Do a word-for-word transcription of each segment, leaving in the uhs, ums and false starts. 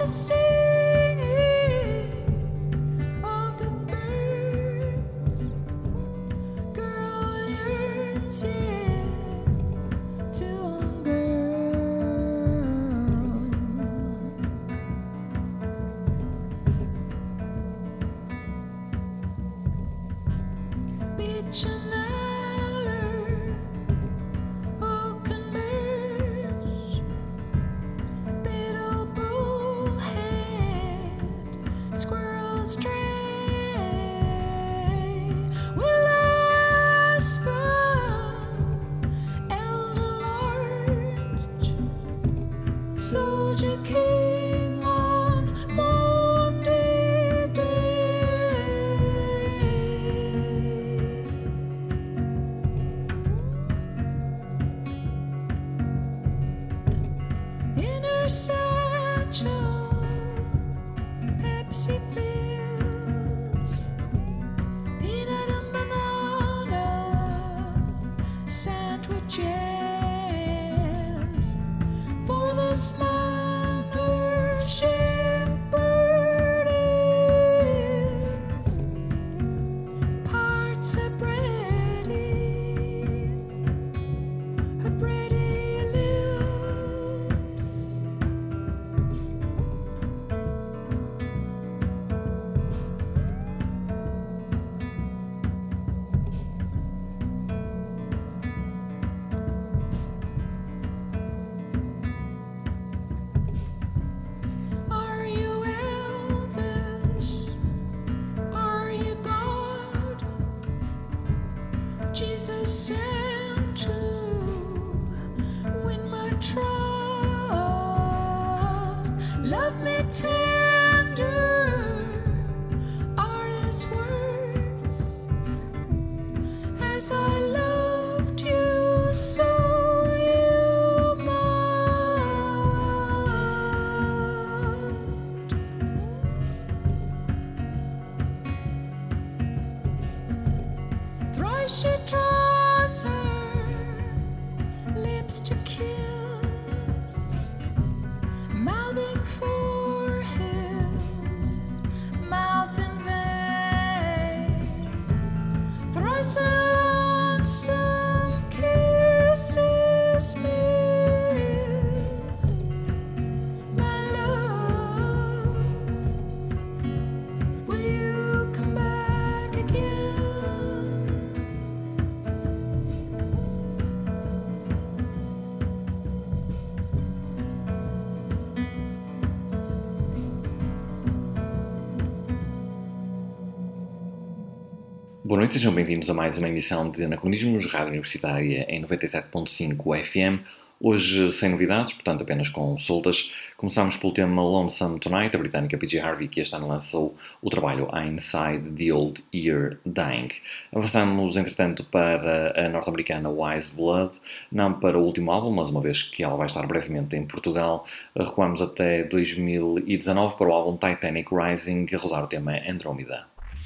Boa noite, sejam bem-vindos a mais uma emissão de Anacronismos, Rádio Universitária em noventa e sete ponto cinco F M. Hoje sem novidades, portanto apenas com soltas. Começámos pelo tema Lonesome Tonight, a britânica P J Harvey, que este ano lançou o trabalho Inside the Old Year Dying. Avançamos, entretanto, para a norte-americana Wise Blood, não para o último álbum, mas uma vez que ela vai estar brevemente em Portugal, recuamos até dois mil e dezanove para o álbum Titanic Rising, a rodar o tema Andromeda.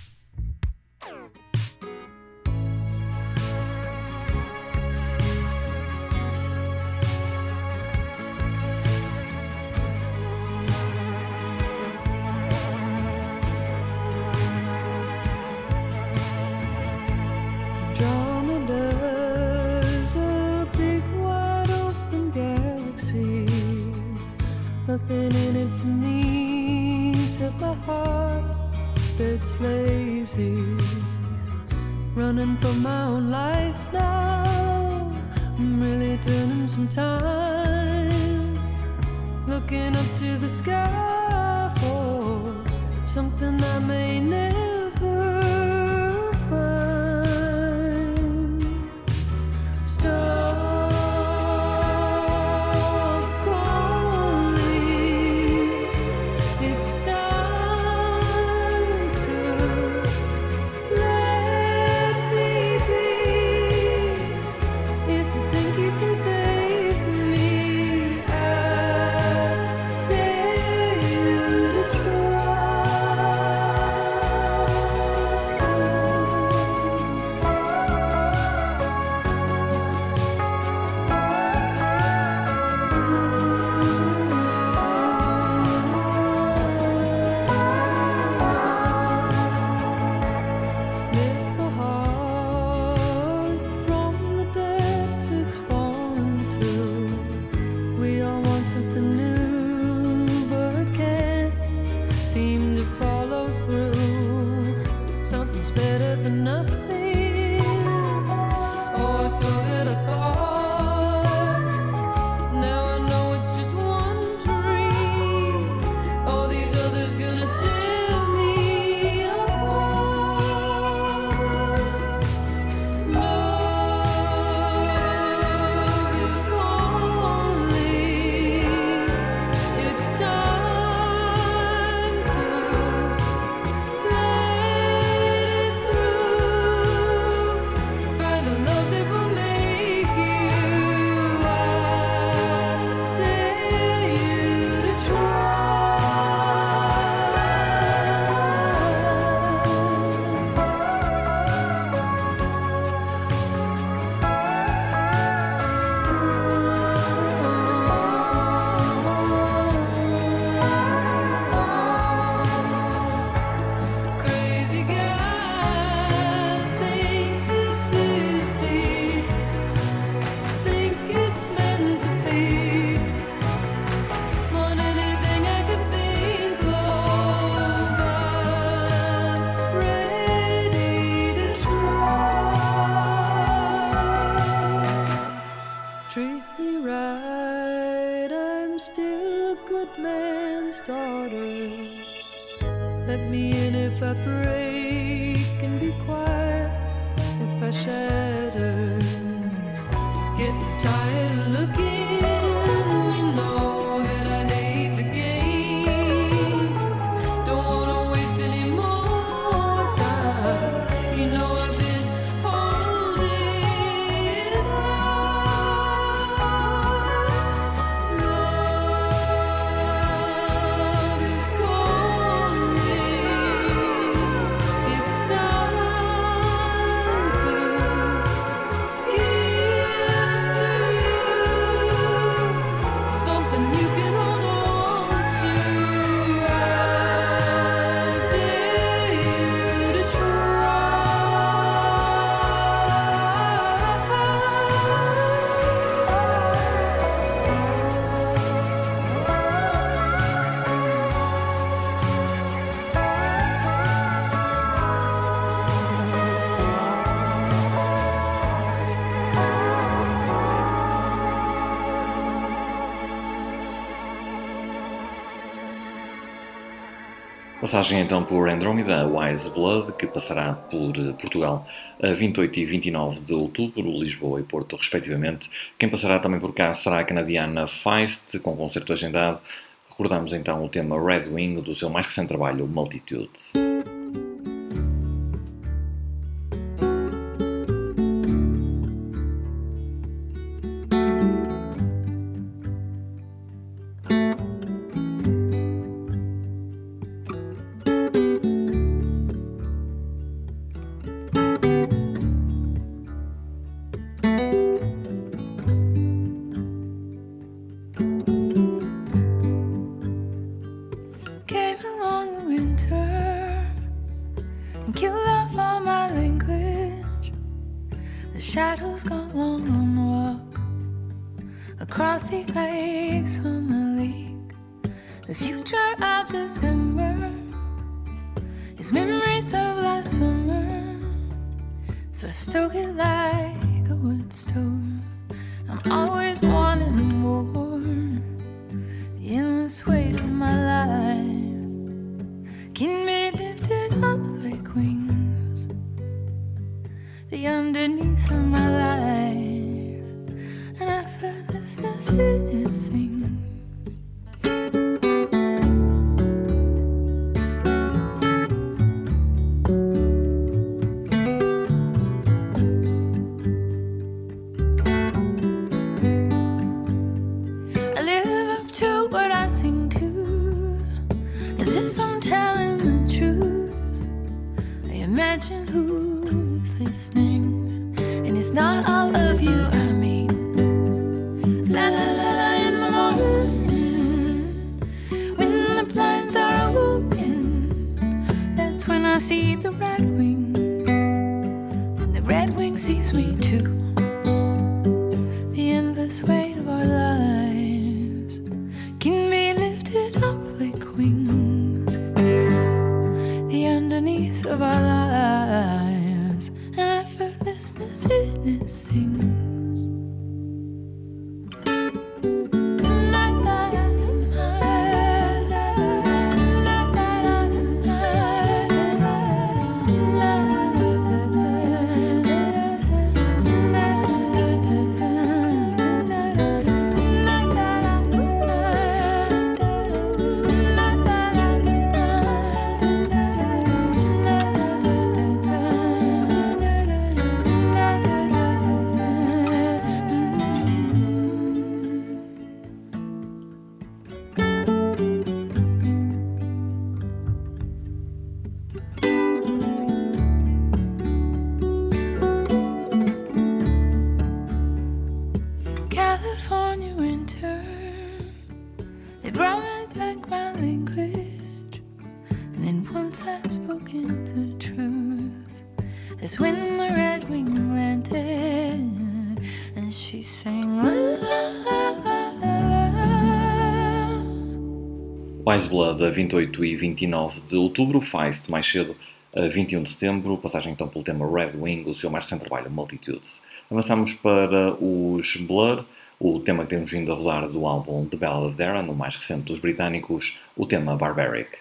Nothing in it for me except my heart that's lazy. Running for my own life now, I'm really turning some time. Looking up to the sky for something I may never find. Stars try. still a good man's daughter. Let me in if I break, and be quiet if I shatter. Get tired of looking, you know that I hate the game. Don't wanna waste any more time. You know I've been holding on. Love is calling. It's time to give to you something you can hold on to. I dare you to Passagem então por Andrómeda, Wise Blood, que passará por Portugal a vinte e oito e vinte e nove de outubro, Lisboa e Porto, respectivamente. Quem passará também por cá será a canadiana Feist, com concerto agendado. Recordamos então o tema Red Wing do seu mais recente trabalho, Multitudes. came along the winter and killed off all my language. The shadows got long on the walk across the ice on the lake. The future of December is memories of last summer. So I stoke it like a wood stove. I'm always wanting more. The endless weight of my life can be lifted up like wings. The underneath of my life, and effortlessness in it sings. I live up to what I sing to, as if I'm telling the truth. I imagine who's listening, and it's not all of you I mean. La la la la in the morning, when the blinds are open, that's when I see the red wing, and the red wing sees me too. The endless weight of our lives can be lifted up like wings. The underneath of our lives, and effortlessness in it sings. La, la, la, la, la, la, la, California winter, they brought me back my language. And then once I'd spoken the truth, that's when the red wing landed, and she sang la la la la la. Wise Blood a vinte e oito e vinte e nove de outubro, Feist mais cedo a vinte e um de setembro, passagem então pelo tema Red Wing, o seu mais recente trabalho, Multitudes. Avançamos para os Blur. o tema que temos vindo a rodar do álbum The Ballad of Darren, o mais recente dos britânicos, o tema Barbaric.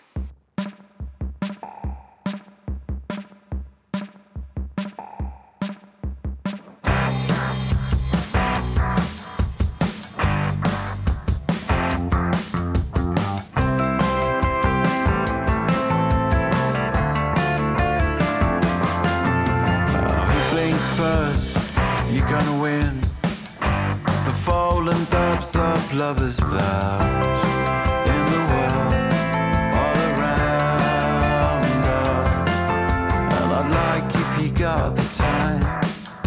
Lovers' vows in the world all around us, and I'd like if you got the time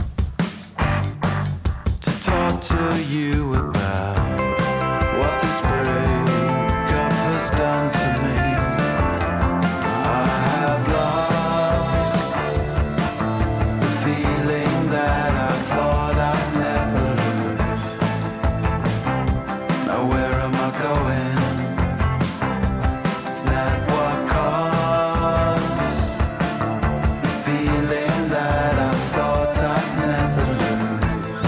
to talk to you about what this breakup has done to me. I have lost the feeling that I thought I'd never lose. Now where am I going? Let what caused the feeling that I thought I'd never lose.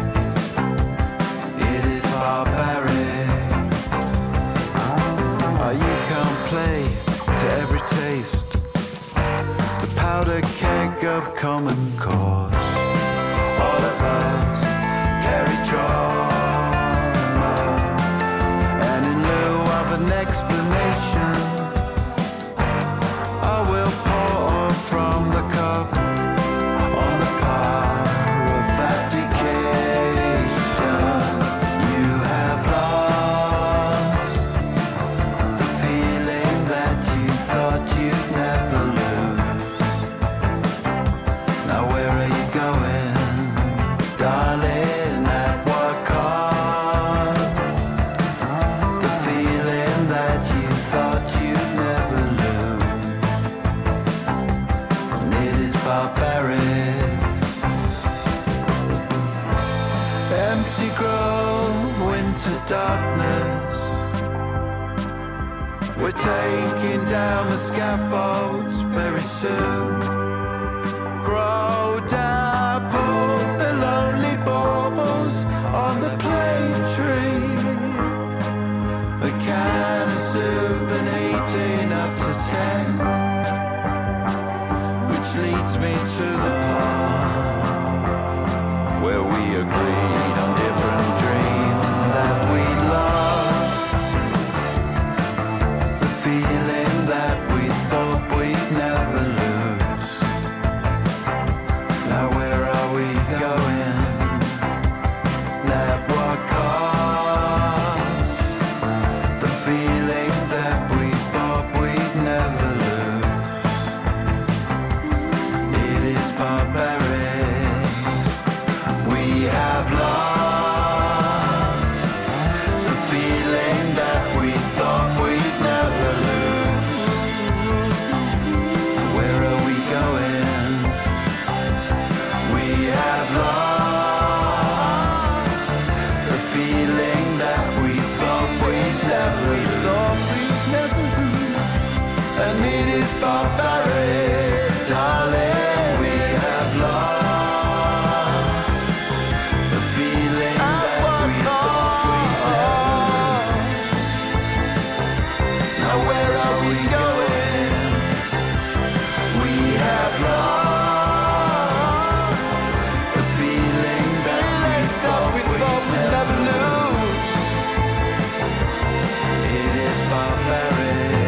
It is barbaric. Oh, you can't play to every taste. The powder keg of common cause. All of us carry trauma, and in lieu of an explanation, I will pour from the cup on the power of abdication. You have lost the feeling that you thought you'd never lose. Now where are you going, darling? At what cost? The feeling that you thought you'd never lose. And it is barbaric. Empty grove, winter darkness. We're taking down the scaffolds very soon. Grow dapple the lonely balls on the plane tree. A can of soup and eighteen up to ten, which leads me to the part where we agreed on different dreams that we'd lost. The feeling that we thought we'd never lose. Now where are we going? At what cost? The feelings that we thought we'd never lose. It is barbaric. We have lost the feeling that we thought we'd never lose. Where are we going? We have lost the feeling that we thought we'd never lose. And it is barbaric, darling. We have lost the feeling that we thought we'd never lose. Now where are we going? We have lost the feeling that we thought we'd never lose. It is barbaric.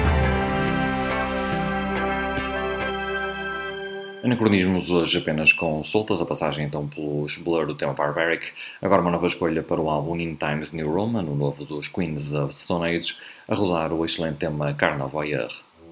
Anacronismos hoje apenas com soltas, a passagem então pelos Blur do tema Barbaric. Agora uma nova escolha para o álbum In Times New Roman, o novo dos Queens of Stone Age, a rodar o excelente tema Carnal Voyeur.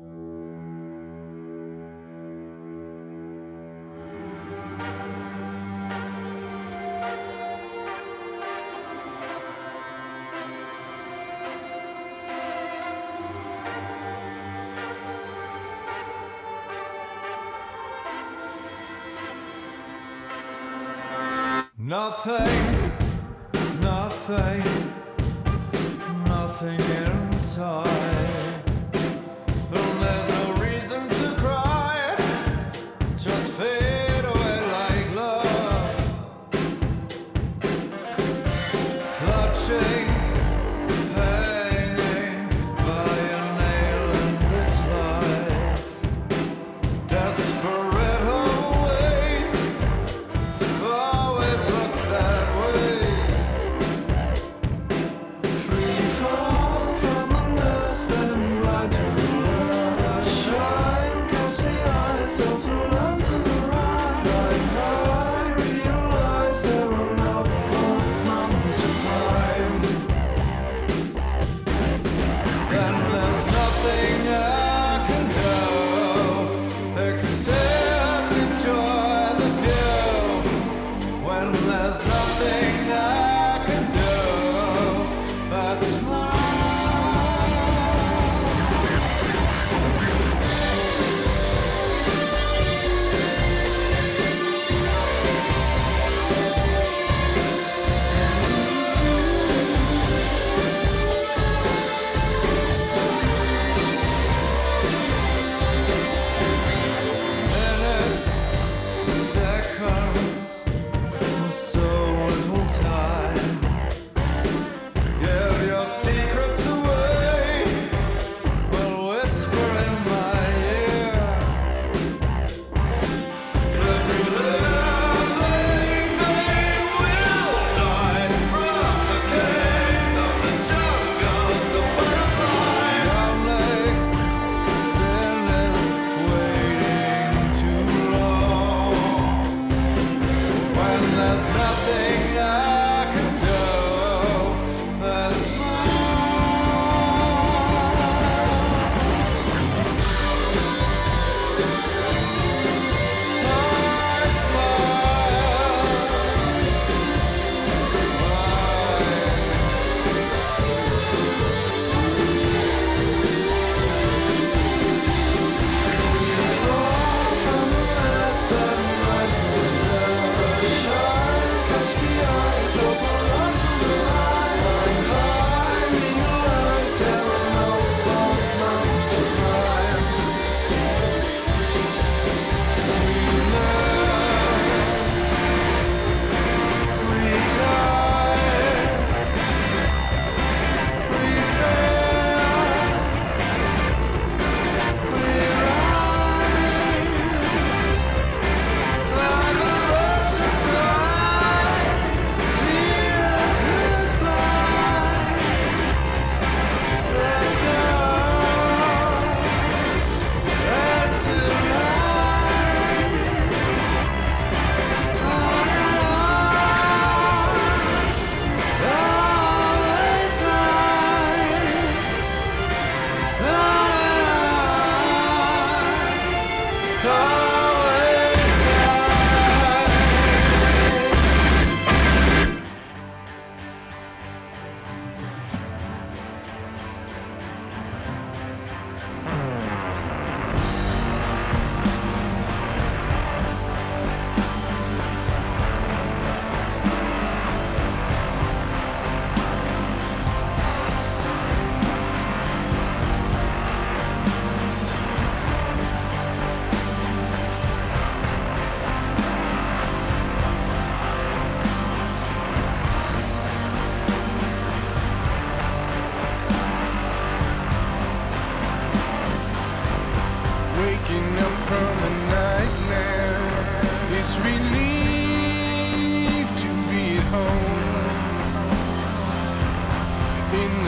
Nothing, nothing, nothing inside. Well, there's no reason to cry, just fade away like love.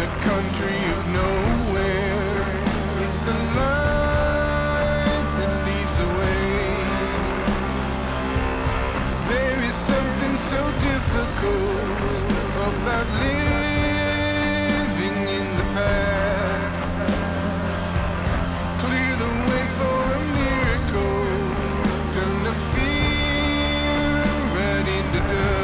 country of nowhere. It's the light that leads away. There is something so difficult about living in the past. Clear the way for a miracle. Turn the fear right into dust.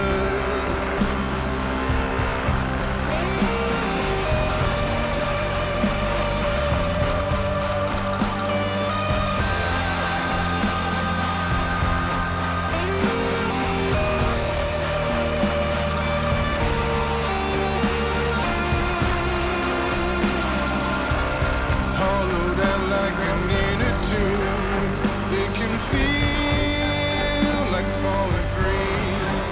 Hollowed out like an inner tube. It can feel like falling free.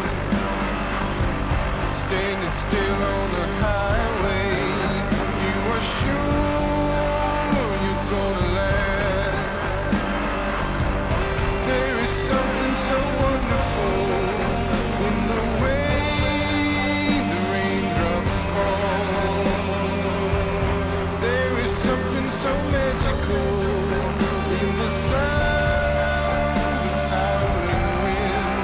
Standing still on the highway, you are sure you're gonna last. There is something so wonderful in the way the raindrops fall. There is something so magical in the sound of howling wind.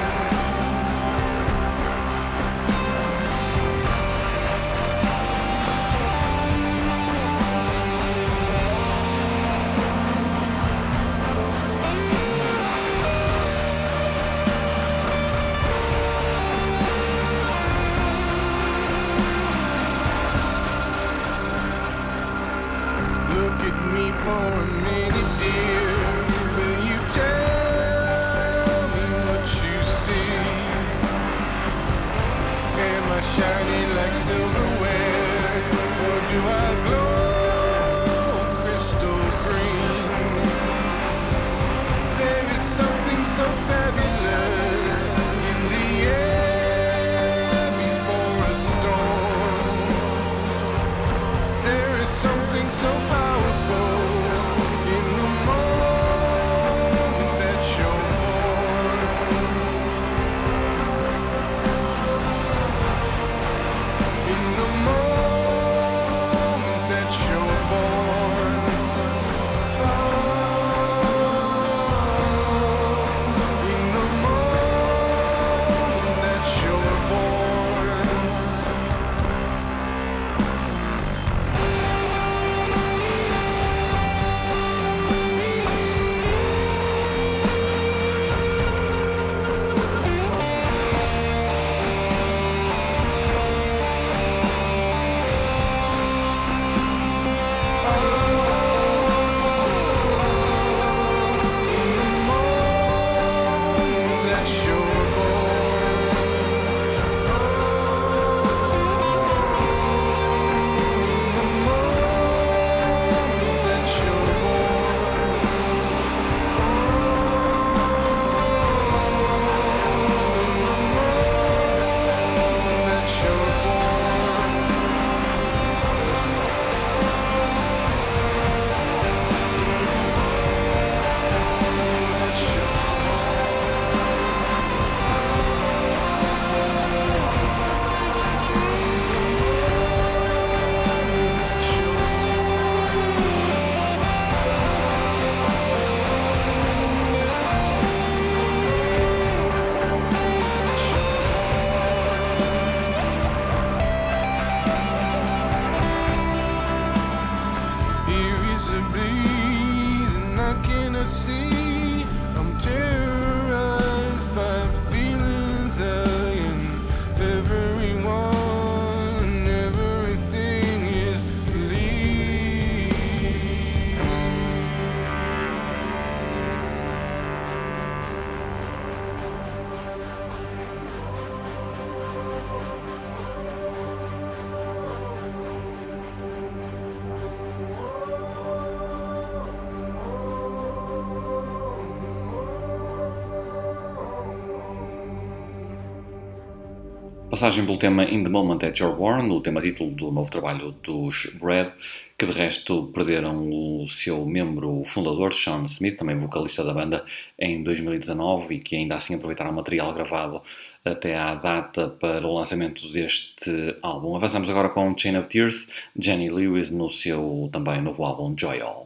Look at me for a minute, dear. Will you tell me what you see? Am I shining like silverware, or do I glow crystal green? There is something so fabulous in the air before a storm. There is something so powerful in the moment that you're born. In the moment that you're born. In the moment that you're born. passagem pelo tema In The Moment at Your Worn, o tema título do novo trabalho dos Bread, que de resto perderam o seu membro fundador, Sean Smith, também vocalista da banda, em dois mil e dezanove, e que ainda assim aproveitaram material gravado até à data para o lançamento deste álbum. Avançamos agora com Chain of Tears, Jenny Lewis no seu também novo álbum Joy All.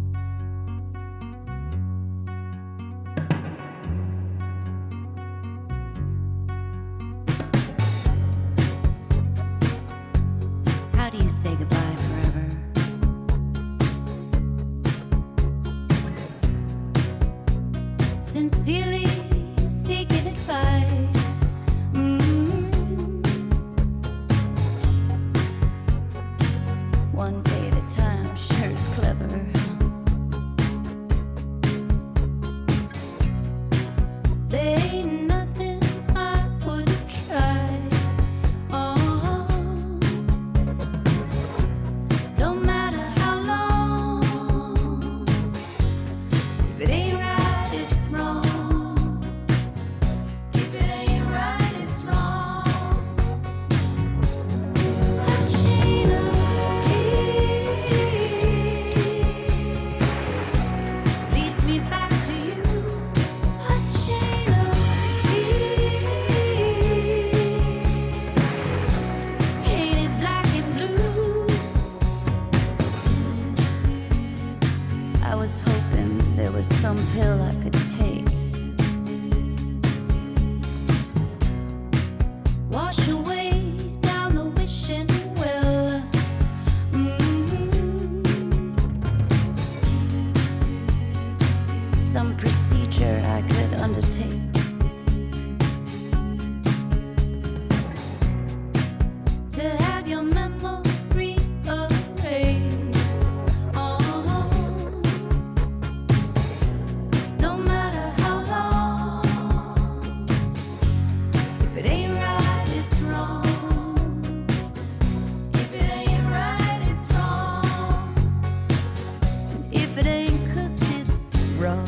How do you say goodbye forever? Sincerely seeking advice. Mm-hmm. One day at a time, sure is clever. There ain't nothing I wouldn't try. Oh, don't matter how long. If it ain't right, it's wrong. If it ain't right, it's wrong. A chain of tears leads me back to you. A chain of tears painted black and blue. I was hoping there was some pill I could take. Wash away down the wishing well. Mm-hmm. Some procedure I could undertake. To have your memory erased. Oh, don't matter how long. If it ain't right, it's wrong. If it ain't right, it's wrong. And if it ain't cooked, it's raw.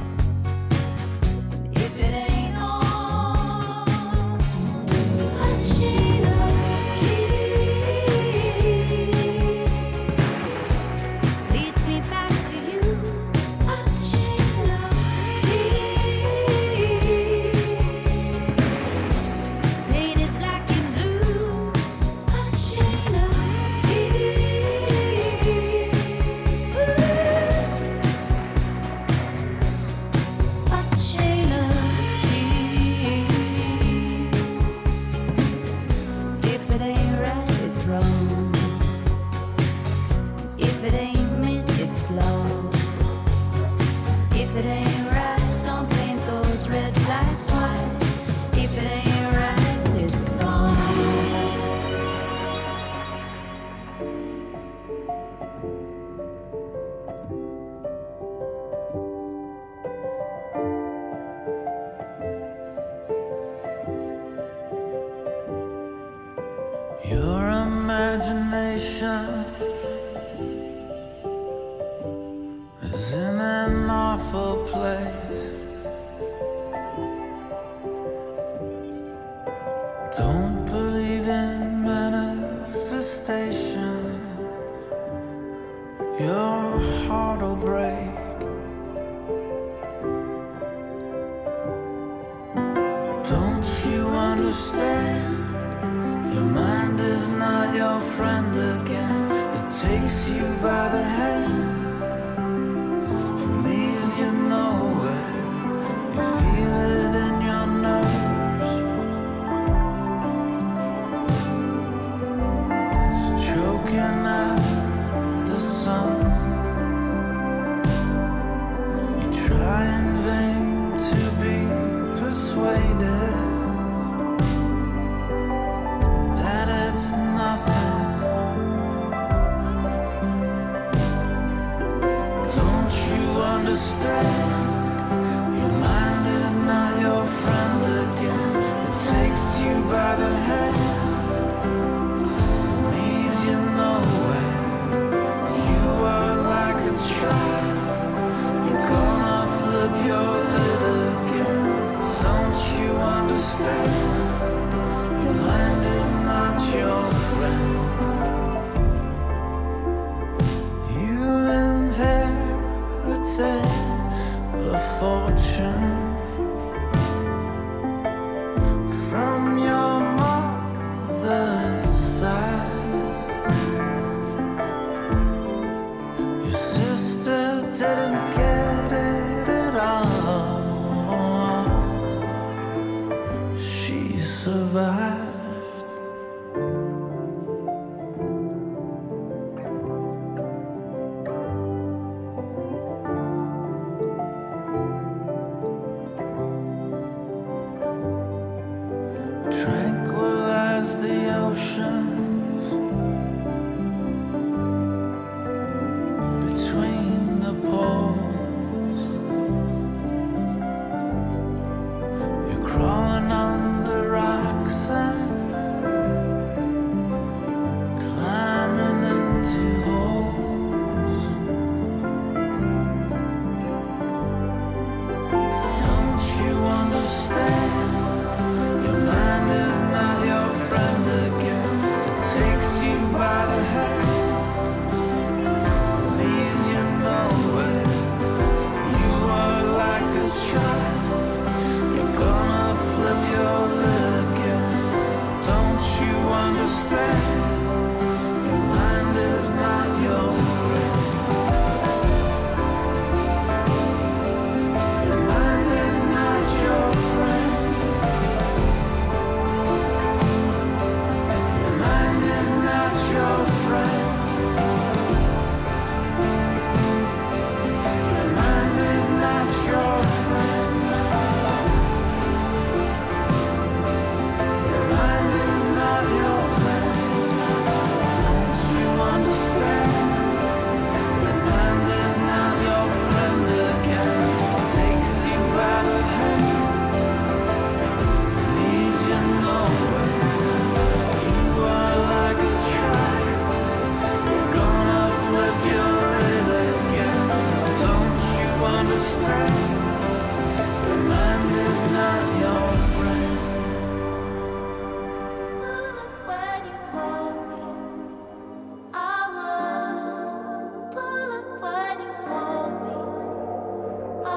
If it ain't on, a chain of tears leads me back to you. A chain of tears painted black and blue. A chain of tears. A chain of tears. If it ain't right, it's wrong. If it ain't meant, it's flawed. If it ain't right, don't paint those red lights white. If it ain't right, it's wrong. Your imagination is in an awful place. Don't believe in manifestation. Your heart will break. Don't you understand? Your mind is not your friend again. It takes you by the hand and leaves you nowhere. You feel it in your nerves. It's choking out the sun. You try in vain to be persuaded that it's nothing. Don't you understand? Your mind is not your friend again. It takes you by the hand and leaves you nowhere. You are like a child. You're gonna flip your lid again. Don't you understand? Your mind inherited a fortune from your mother's side. Your sister didn't get it at all. She survived. Tranquilize the oceans between the poles. You're crawling under rocks and climbing into holes. Don't you understand? Your mind is not your friend again. It takes you by the hand and leaves you nowhere. You are like a child. You're gonna flip your lid again. Don't you understand? Your mind is not your friend. Your mind is not your friend. Your friend. Your mind is not your friend. Your mind is not your friend. Don't you understand? Your mind is not your friend again. Takes you by the hand, leaves you nowhere. You are like a flip your lid again. Don't you understand? Your mind is not your friend. When you want me, I would. Pull up when you want me, I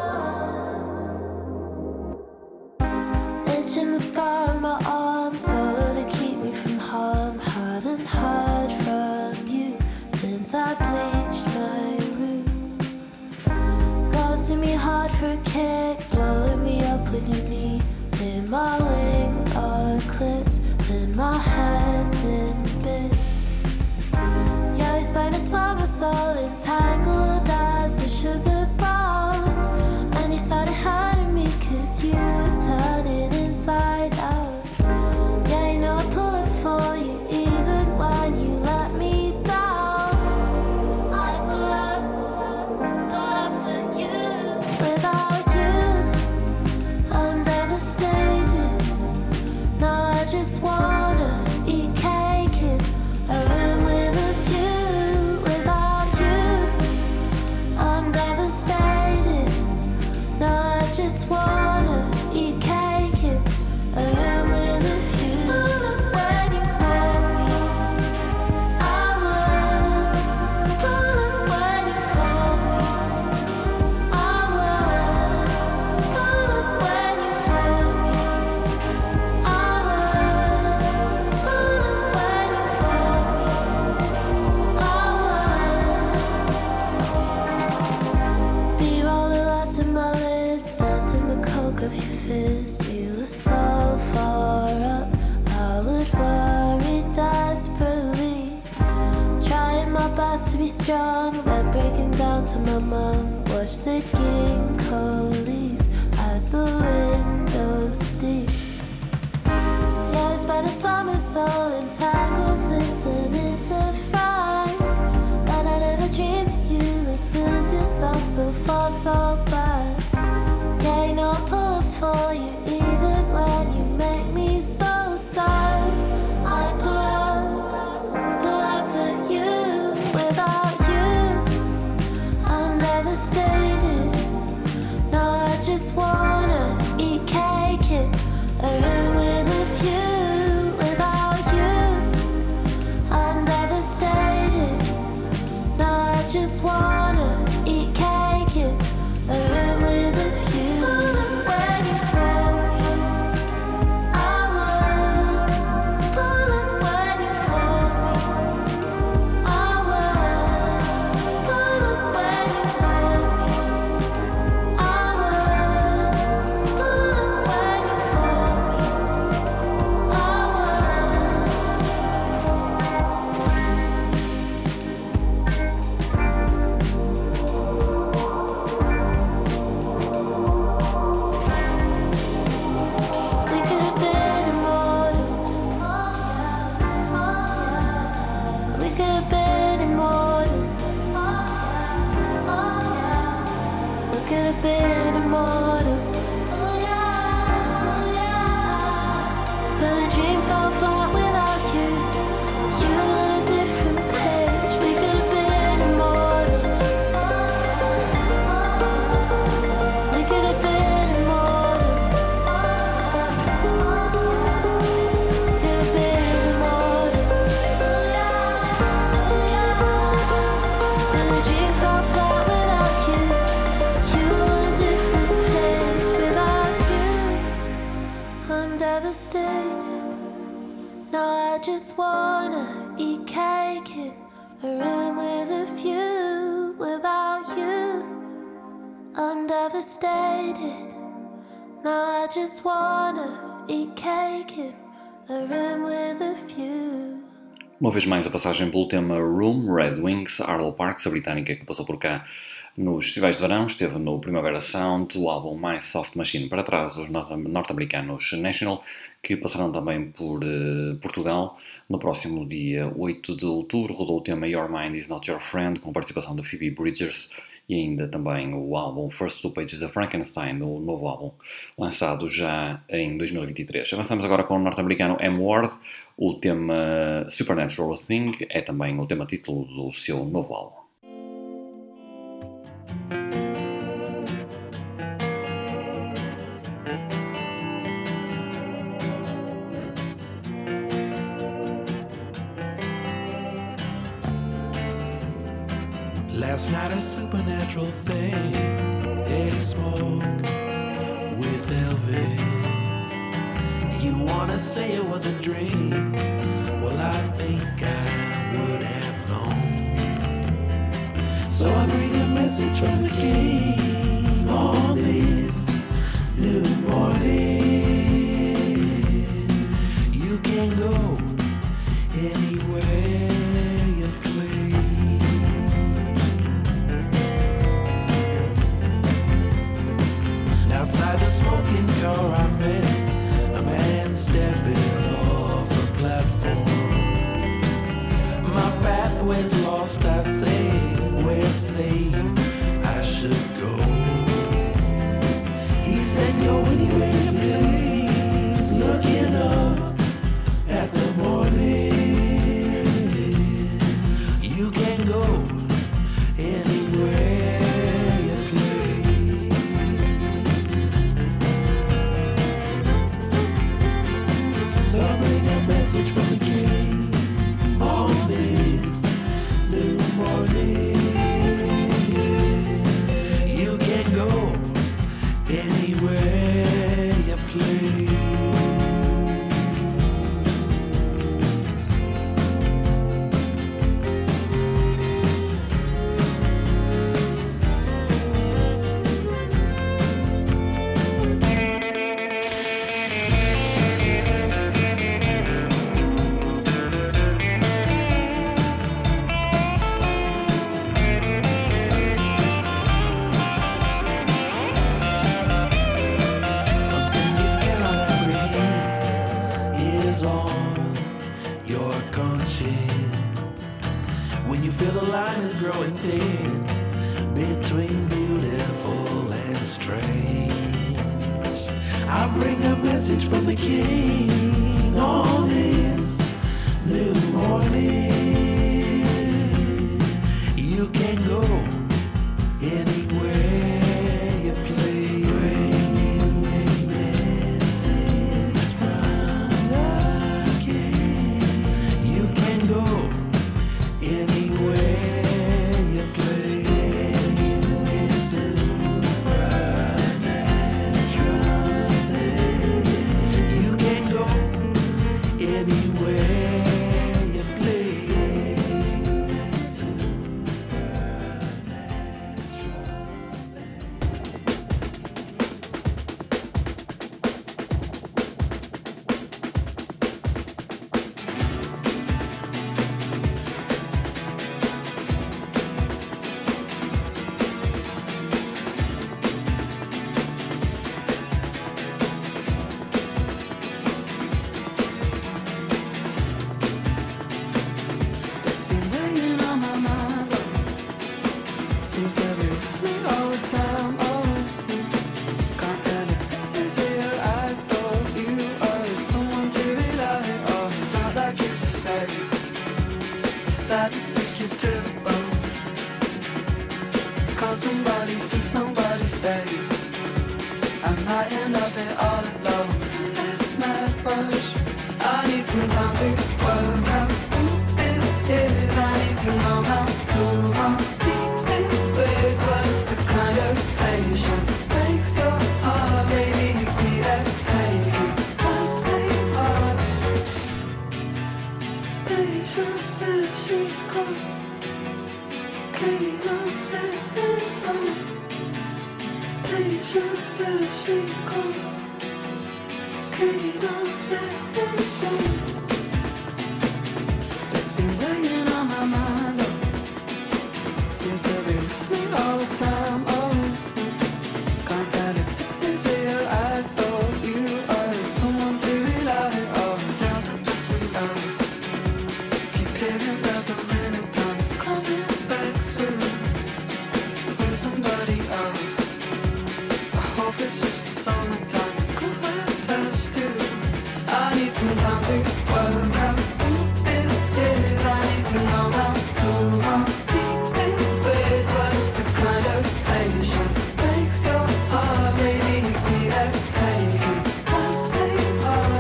would. Itching the scar on my arm, solo to keep me from harm. Haven't heard from you since I bleached my roots. Ghosting me hard for a kick, blowing me up when you need. Then my wings are clipped, and my head's in bits. Yeah, we spent a summer so entangled as the sugar bomb. And you started hurting me cause you were turning inside out. Yeah, you know I pull it for you even when you let me down. Without you, I'm devastated. Now I just wanna eat cake in a room with a view. Without you, I'm devastated. Now I just wanna eat cake in a room with a view. When you want me, I would. Pull up when you want me, I would. Pull up when you want me, I would. Pull up when you want me, I would. Be rolling lots in my lids, dust in the coke of your fist. You were so far up, I would worry desperately. Trying my best to be strong, then breaking down to my mum. Watch the ginkgo leaves as the windows steam. Yeah, it's been a summer so entangled, listening to Frank. And I never dreamed you would lose yourself so far, so bad. Yeah, you know I pull up for you even when you make me so sad. I pull up, pull up for you. Without you, I'm devastated. Now I just wanna eat cake in a room with a view. Without you, I'm devastated. Now I just wanna eat cake devastated. Now I just wanna eat cake in a room with a view. Uma vez mais a passagem pelo tema Room, Red Wings, Arlo Parks, a britânica que passou por cá nos festivais de verão, esteve no Primavera Sound, o álbum mais Soft Machine para trás, os norte-americanos National, que passarão também por uh, Portugal. No próximo dia oito de outubro rodou o tema Your Mind Is Not Your Friend, com participação de Phoebe Bridgers, e ainda também o álbum First Two Pages of Frankenstein, o novo álbum, lançado já em dois mil e vinte e três. Avançamos agora com o norte-americano M. Ward. O tema Supernatural Thing é também o tema título do seu novo álbum. Last night a supernatural thing, a smoke with Elvis. You wanna say it was a dream? Well, I think I would have known. So I bring a message from the king on this new morning. You can go anywhere you please. Outside the smoking car I met a man stepping off a platform. My pathway's lost, I say, where say you I should go? He said go anywhere you please, looking up at the morning. You can go anywhere you please. So I bring a message from the king on this new morning. You can go anywhere you please. Something you cannot apprehend is on your conscience. When you feel the line is growing thin between beautiful and strange, I bring a message from the king on this new morning. You can go anywhere you please. Bring a message from the king. You can go anywhere you please. Supernatural thing. You can go anywhere you please. It's been weighing on my mind, oh. Seems to be asleep all the time, oh. Can't tell if this is real. I thought you were someone to rely on. It's not like you decided. Decided to pick you to the bone. Cause somebody says nobody stays. I might end up here all alone in this mad rush. I need some time to work out who this is. I need to know how who I'm dealing with. What's the kind of patience breaks your heart? Maybe it's me that's taking the same part. Patience as she goes, cadence set in stone. Patience as she calls. Katie don't set in stone. It's been weighing on my mind, oh. Seems to be with me all the time, oh. Can't tell if this is real. I thought you were someone to rely on. Now that nothing else, keep hearing that the winter time's coming back soon. With somebody else, I hope it's just the summertime you could attach to. I need some time to work out who this is. I need to know now who I'm dealing with. What is the kind of patience that makes your heart? Maybe it's me that's taking the same part.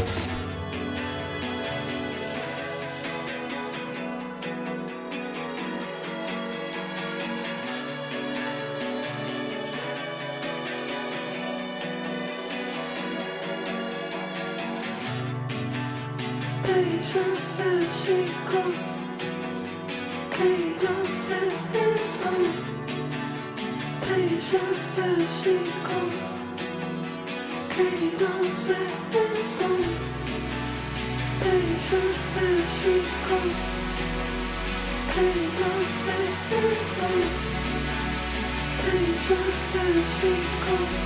Patience as she goes. Katie don't set in stone. Patience as she goes. Katie don't set in stone. Patience as she goes. Katie don't set in stone. Patience as she goes.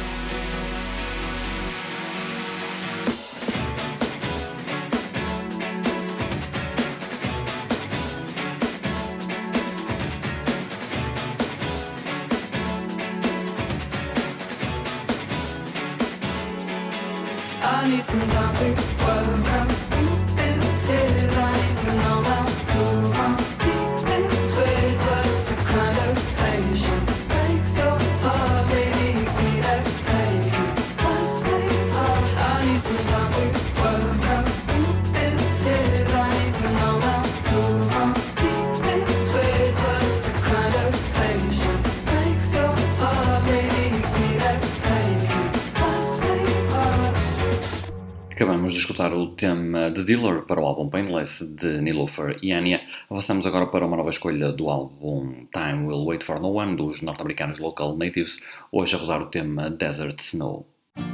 I need some time to work out who this is. I need to know now who I'm dealing with. What is the kind of patience that breaks your heart? Maybe it's me that's taking the same part. I need some time to work out who this is. I need to know now who I'm dealing with. What is the kind of patience that breaks your heart? Maybe it's me that's taking the same part. Acabamos de escutar o tema The Dealer para o álbum Painless de Nilofer e Anya. Avançamos agora para uma nova escolha do álbum Time Will Wait For No One dos norte-americanos Local Natives, hoje a rodar o tema Desert Snow.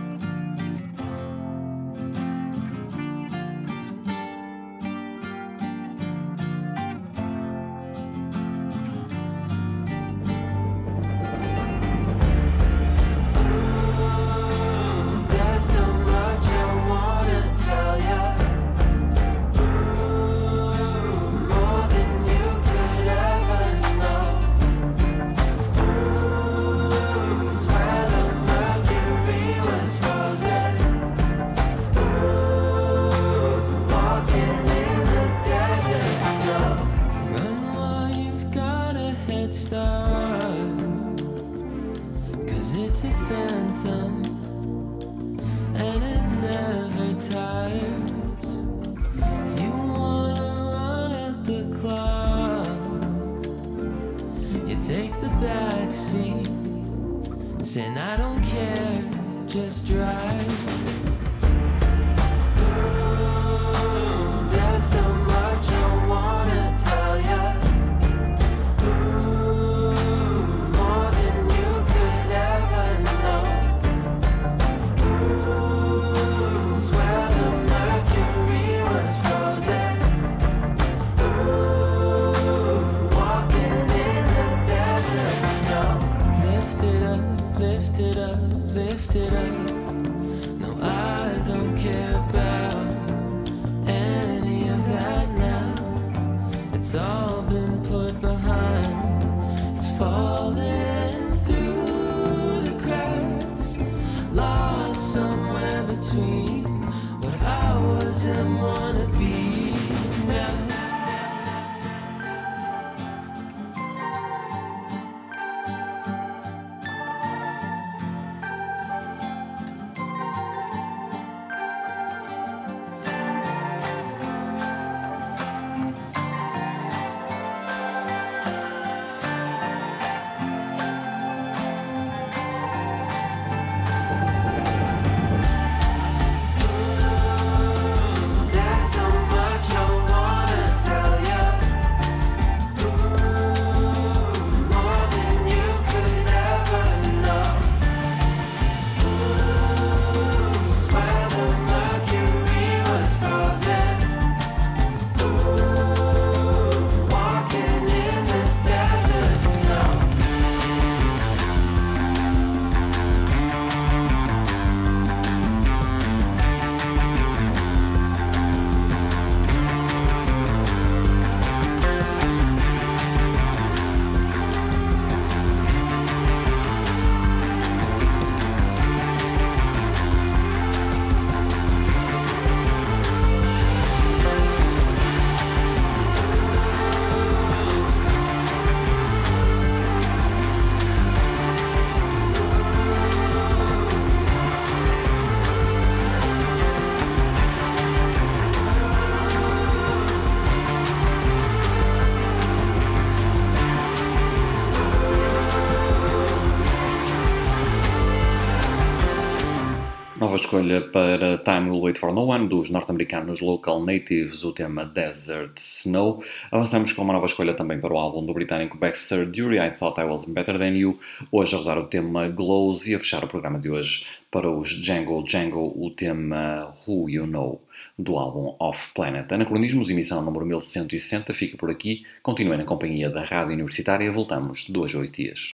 There's so much I wanna tell ya. Ooh, more than you could ever know. Ooh, swear the mercury was frozen. Ooh, walking in the desert snow. Run while you've got a head start, 'cause it's a phantom and it never tires. You wanna run at the clock, you take the back seat, saying I don't care, just drive. Ooh, there's so much I wanna tell ya. Ooh, more than you could ever know. Ooh, swear the mercury was frozen. Ooh, walking in the desert snow. Lift it up, lift it up, lift it up. No, I nova escolha para Time Will Wait For No One, dos norte-americanos Local Natives, o tema Desert Snow. Avançamos com uma nova escolha também para o álbum do britânico Baxter Dury, I Thought I Was Better Than You. Hoje a rodar o tema Glows e a fechar o programa de hoje para os Django Django, o tema Who You Know, do álbum Off Planet. Anacronismos, emissão número mil cento e sessenta, fica por aqui. Continuem na companhia da Rádio Universitária, voltamos de dois a oito dias.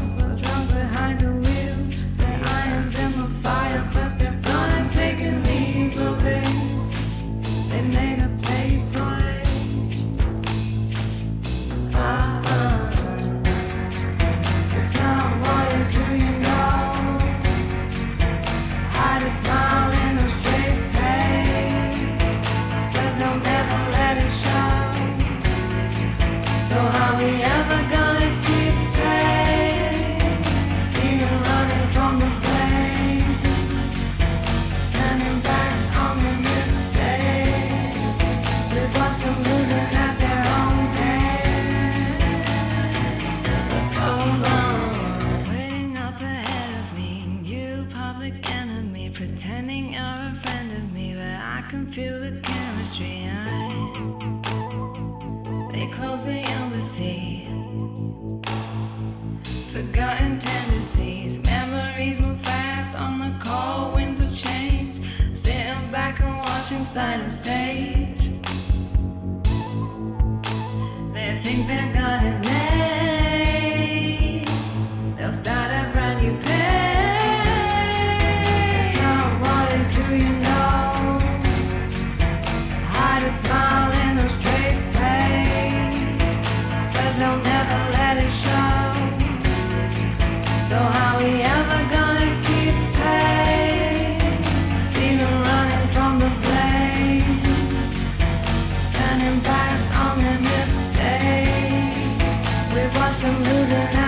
Behind the wheel, the irons in the fire, but they're gonna take me alone. Waiting up ahead of me, you public enemy, pretending you're a friend of me, but I can feel the chemistry. I, they close the embassy. Forgotten tendencies, memories move fast on the cold winds of change. Sitting back and watching side of stage. They think they're gonna make. They'll start a brand new page. It's not what it's who you know. Hide a smile in a straight face, but they'll never let it show. So how we ever gonna keep pace? See them running from the blame, turning back on their mistakes. We've watched them losing out.